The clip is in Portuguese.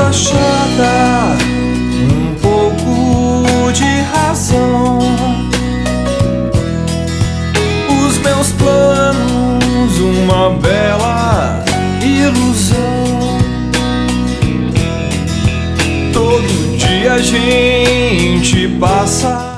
debochada, um pouco de razão. Os meus planos, uma bela ilusão. Todo dia a gente passa